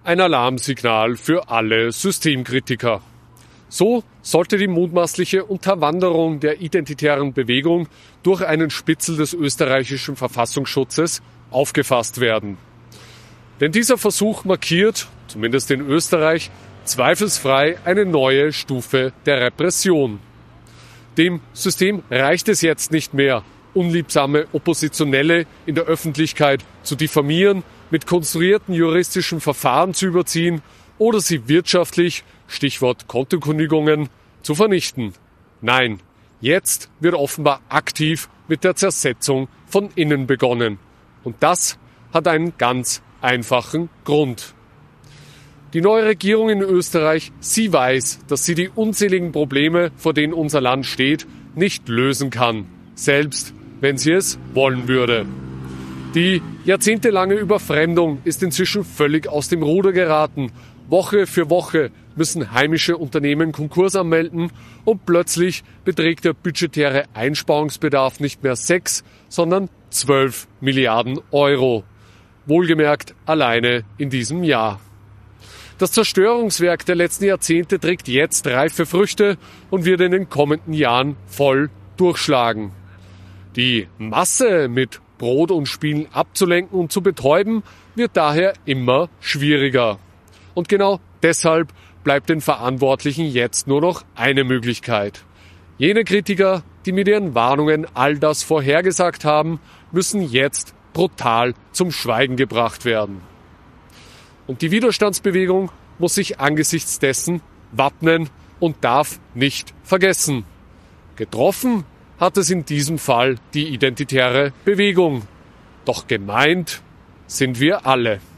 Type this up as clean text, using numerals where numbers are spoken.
ein Alarmsignal für alle Systemkritiker. So sollte die mutmaßliche Unterwanderung der identitären Bewegung durch einen Spitzel des österreichischen Verfassungsschutzes aufgefasst werden. Denn dieser Versuch markiert, zumindest in Österreich, zweifelsfrei eine neue Stufe der Repression. Dem System reicht es jetzt nicht mehr, unliebsame Oppositionelle in der Öffentlichkeit zu diffamieren, mit konstruierten juristischen Verfahren zu überziehen oder sie wirtschaftlich, Stichwort Kontokündigungen, zu vernichten. Nein, jetzt wird offenbar aktiv mit der Zersetzung von innen begonnen. Und das hat einen ganz einfachen Grund. Die neue Regierung in Österreich, sie weiß, dass sie die unzähligen Probleme, vor denen unser Land steht, nicht lösen kann, selbst wenn sie es wollen würde. Die jahrzehntelange Überfremdung ist inzwischen völlig aus dem Ruder geraten. Woche für Woche müssen heimische Unternehmen Konkurs anmelden und plötzlich beträgt der budgetäre Einsparungsbedarf nicht mehr 6, sondern 12 Milliarden Euro. Wohlgemerkt alleine in diesem Jahr. Das Zerstörungswerk der letzten Jahrzehnte trägt jetzt reife Früchte und wird in den kommenden Jahren voll durchschlagen. Die Masse mit Brot und Spielen abzulenken und zu betäuben, wird daher immer schwieriger. Und genau deshalb bleibt den Verantwortlichen jetzt nur noch eine Möglichkeit. Jene Kritiker, die mit ihren Warnungen all das vorhergesagt haben, müssen jetzt brutal zum Schweigen gebracht werden. Und die Widerstandsbewegung muss sich angesichts dessen wappnen und darf nicht vergessen. Getroffen hat es in diesem Fall die identitäre Bewegung. Doch gemeint sind wir alle.